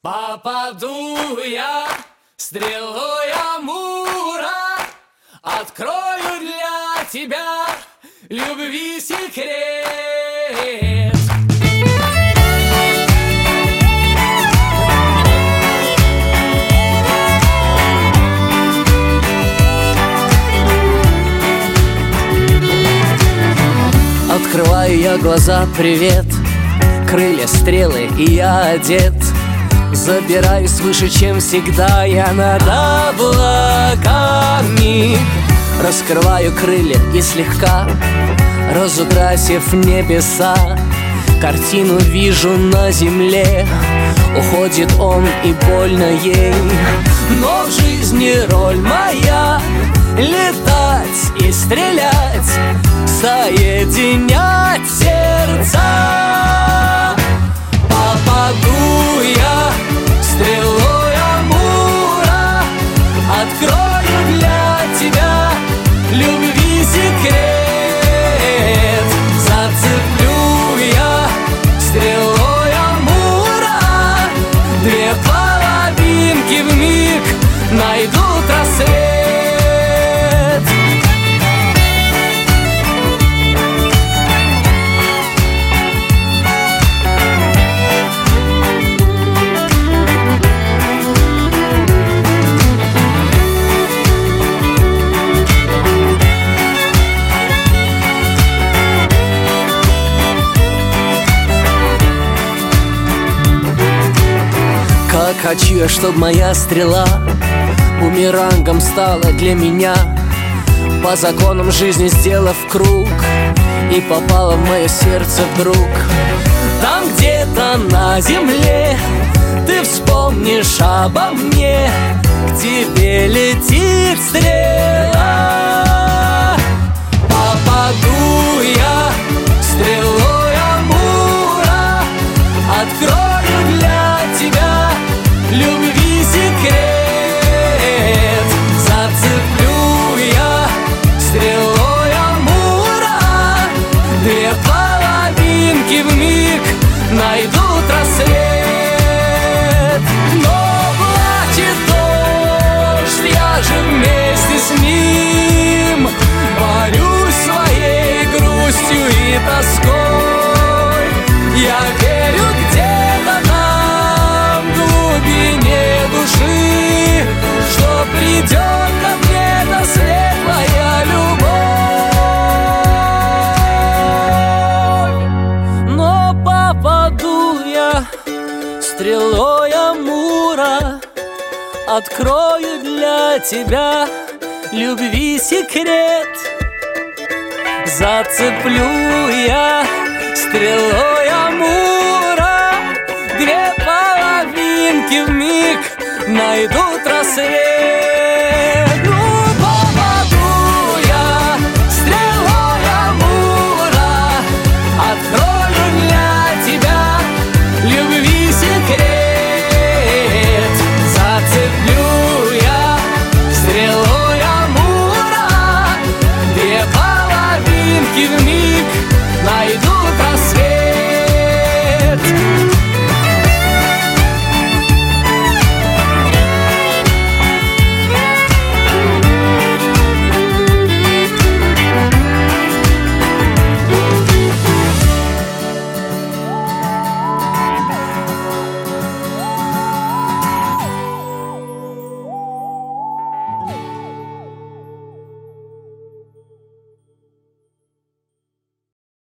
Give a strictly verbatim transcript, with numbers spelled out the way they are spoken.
Попаду я стрелой Амура, открою для тебя любви секрет. Открываю я глаза, привет, крылья, стрелы, и я одет. Забираюсь выше, чем всегда, я над облаками. Раскрываю крылья и слегка разукрасив небеса, картину вижу на земле. Уходит он, и больно ей, но в жизни роль моя — летать и стрелять, соединять сердца. Попаду я стрелой Амура, открою для тебя любви секрет. Зацеплю я стрелой Амура, две половинки вмиг найдут рассвет. Как хочу я, чтоб моя стрела бумерангом стала для меня, по законам жизни сделав круг, и попала в мое сердце вдруг. Там где-то на земле ты вспомнишь обо мне, к тебе летит стрела. Попаду я стрелой Амура, открою для тебя любви секрет. Зацеплю я стрелой Амура, две половинки вмиг найдут рассвет. Но плачет дождь, я же вместе с ним борюсь своей грустью и тоской. Я верю где-то там в глубине души, что придет ко мне та светлая любовь. Но попаду я стрелой Амура, открою для тебя любви секрет. Зацеплю я стрелой Амура, две половинки вмиг найдут рассвет.